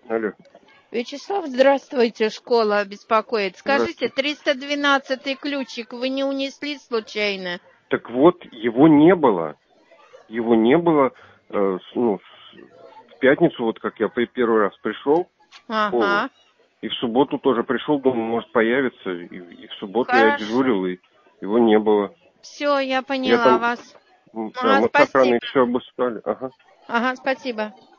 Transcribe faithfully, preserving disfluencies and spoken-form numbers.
Алло. Вячеслав, здравствуйте, школа беспокоит. Скажите, Здравствуйте. триста двенадцатый ключик вы не унесли случайно? Так вот, его не было. Его не было, э, с- ну, с- в пятницу, вот как я при первый раз пришел в школу, Ага, и в субботу тоже пришел, думал, может появится, и, и в субботу я хорошо. дежурил, и его не было. Все, я Я поняла там, вас. м, да, Ага, мы с охраной спасибо. все обыскали, ага. Ага, спасибо.